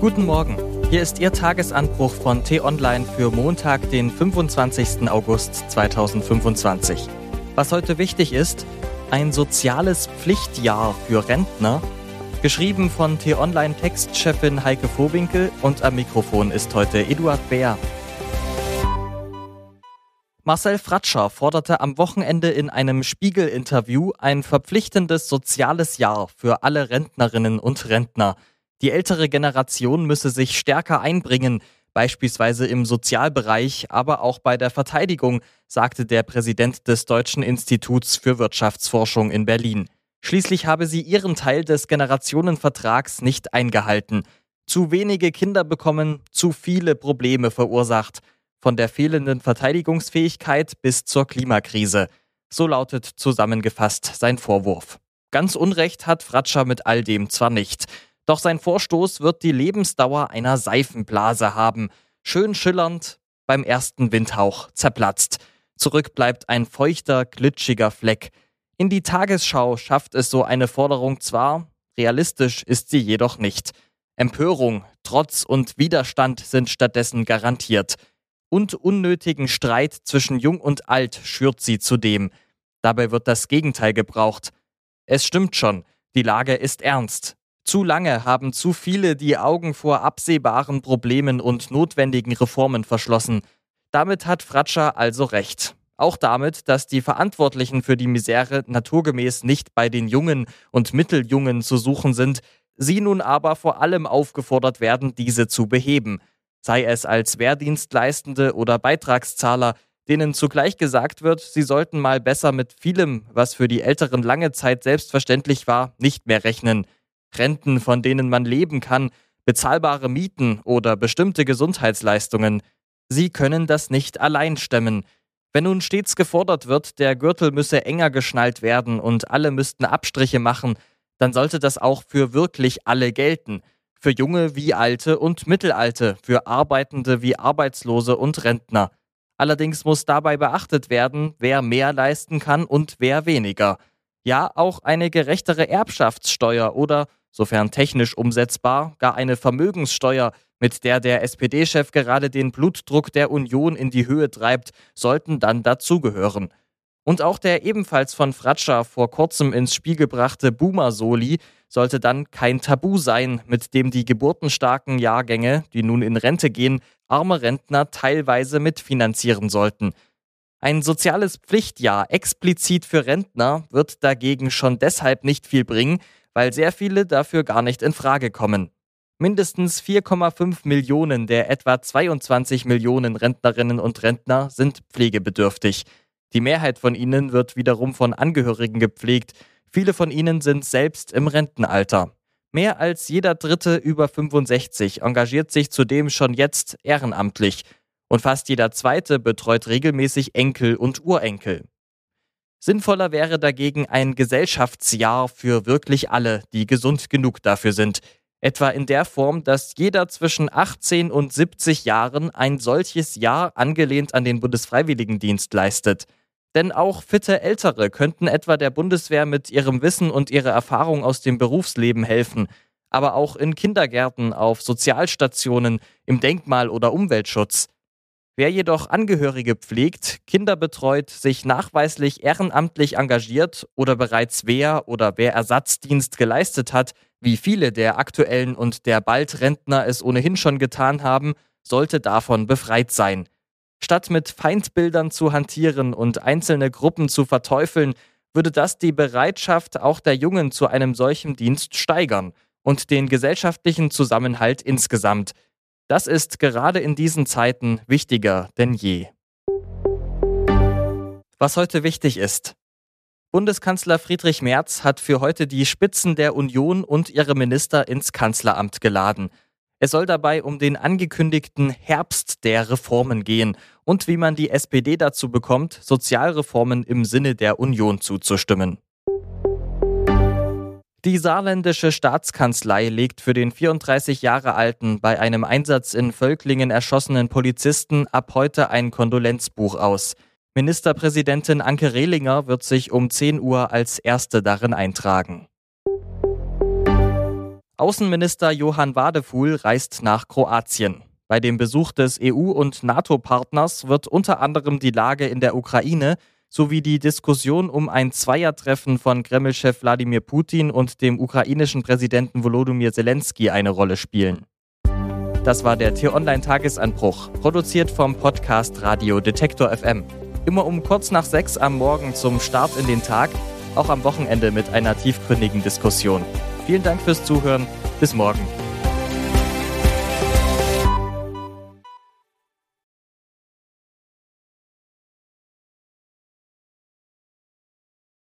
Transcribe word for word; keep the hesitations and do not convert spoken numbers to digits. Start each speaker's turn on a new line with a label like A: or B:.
A: Guten Morgen, hier ist Ihr Tagesanbruch von T-Online für Montag, den fünfundzwanzigsten August zweitausendfünfundzwanzig. Was heute wichtig ist: ein soziales Pflichtjahr für Rentner, geschrieben von T-Online-Textchefin Heike Vohwinkel, und am Mikrofon ist heute Eduard Bär. Marcel Fratscher forderte am Wochenende in einem Spiegel-Interview ein verpflichtendes soziales Jahr für alle Rentnerinnen und Rentner. Die ältere Generation müsse sich stärker einbringen, beispielsweise im Sozialbereich, aber auch bei der Verteidigung, sagte der Präsident des Deutschen Instituts für Wirtschaftsforschung in Berlin. Schließlich habe sie ihren Teil des Generationenvertrags nicht eingehalten. Zu wenige Kinder bekommen, zu viele Probleme verursacht. Von der fehlenden Verteidigungsfähigkeit bis zur Klimakrise. So lautet zusammengefasst sein Vorwurf. Ganz Unrecht hat Fratscher mit all dem zwar nicht. Doch sein Vorstoß wird die Lebensdauer einer Seifenblase haben. Schön schillernd, beim ersten Windhauch zerplatzt. Zurück bleibt ein feuchter, glitschiger Fleck. In die Tagesschau schafft es so eine Forderung zwar, realistisch ist sie jedoch nicht. Empörung, Trotz und Widerstand sind stattdessen garantiert. Und unnötigen Streit zwischen Jung und Alt schürt sie zudem. Dabei wird das Gegenteil gebraucht. Es stimmt schon, die Lage ist ernst. Zu lange haben zu viele die Augen vor absehbaren Problemen und notwendigen Reformen verschlossen. Damit hat Fratscher also recht. Auch damit, dass die Verantwortlichen für die Misere naturgemäß nicht bei den Jungen und Mitteljungen zu suchen sind, sie nun aber vor allem aufgefordert werden, diese zu beheben. Sei es als Wehrdienstleistende oder Beitragszahler, denen zugleich gesagt wird, sie sollten mal besser mit vielem, was für die Älteren lange Zeit selbstverständlich war, nicht mehr rechnen. Renten, von denen man leben kann, bezahlbare Mieten oder bestimmte Gesundheitsleistungen. Sie können das nicht allein stemmen. Wenn nun stets gefordert wird, der Gürtel müsse enger geschnallt werden und alle müssten Abstriche machen, dann sollte das auch für wirklich alle gelten. Für Junge wie Alte und Mittelalte, für Arbeitende wie Arbeitslose und Rentner. Allerdings muss dabei beachtet werden, wer mehr leisten kann und wer weniger. Ja, auch eine gerechtere Erbschaftssteuer oder, sofern technisch umsetzbar, gar eine Vermögenssteuer, mit der der S P D-Chef gerade den Blutdruck der Union in die Höhe treibt, sollten dann dazugehören. Und auch der ebenfalls von Fratscher vor kurzem ins Spiel gebrachte Boomer-Soli sollte dann kein Tabu sein, mit dem die geburtenstarken Jahrgänge, die nun in Rente gehen, arme Rentner teilweise mitfinanzieren sollten. Ein soziales Pflichtjahr explizit für Rentner wird dagegen schon deshalb nicht viel bringen, weil sehr viele dafür gar nicht in Frage kommen. Mindestens vier Komma fünf Millionen der etwa zweiundzwanzig Millionen Rentnerinnen und Rentner sind pflegebedürftig. Die Mehrheit von ihnen wird wiederum von Angehörigen gepflegt. Viele von ihnen sind selbst im Rentenalter. Mehr als jeder Dritte über fünfundsechzig engagiert sich zudem schon jetzt ehrenamtlich. Und fast jeder Zweite betreut regelmäßig Enkel und Urenkel. Sinnvoller wäre dagegen ein Gesellschaftsjahr für wirklich alle, die gesund genug dafür sind. Etwa in der Form, dass jeder zwischen achtzehn und siebzig Jahren ein solches Jahr angelehnt an den Bundesfreiwilligendienst leistet. Denn auch fitte Ältere könnten etwa der Bundeswehr mit ihrem Wissen und ihrer Erfahrung aus dem Berufsleben helfen. Aber auch in Kindergärten, auf Sozialstationen, im Denkmal- oder Umweltschutz. Wer jedoch Angehörige pflegt, Kinder betreut, sich nachweislich ehrenamtlich engagiert oder bereits Wehr- oder Wehrersatzdienst geleistet hat, wie viele der aktuellen und der Bald-Rentner es ohnehin schon getan haben, sollte davon befreit sein. Statt mit Feindbildern zu hantieren und einzelne Gruppen zu verteufeln, würde das die Bereitschaft auch der Jungen zu einem solchen Dienst steigern und den gesellschaftlichen Zusammenhalt insgesamt. Das ist gerade in diesen Zeiten wichtiger denn je. Was heute wichtig ist: Bundeskanzler Friedrich Merz hat für heute die Spitzen der Union und ihre Minister ins Kanzleramt geladen. Es soll dabei um den angekündigten Herbst der Reformen gehen und wie man die S P D dazu bekommt, Sozialreformen im Sinne der Union zuzustimmen. Die saarländische Staatskanzlei legt für den vierunddreißig Jahre alten, bei einem Einsatz in Völklingen erschossenen Polizisten ab heute ein Kondolenzbuch aus. Ministerpräsidentin Anke Rehlinger wird sich um zehn Uhr als Erste darin eintragen. Außenminister Johann Wadefuhl reist nach Kroatien. Bei dem Besuch des E U- und NATO-Partners wird unter anderem die Lage in der Ukraine sowie die Diskussion um ein Zweiertreffen von Kreml-Chef Wladimir Putin und dem ukrainischen Präsidenten Volodymyr Zelensky eine Rolle spielen. Das war der T-Online-Tagesanbruch, produziert vom Podcast Radio Detektor F M. Immer um kurz nach sechs am Morgen zum Start in den Tag, auch am Wochenende mit einer tiefgründigen Diskussion. Vielen Dank fürs Zuhören. Bis morgen.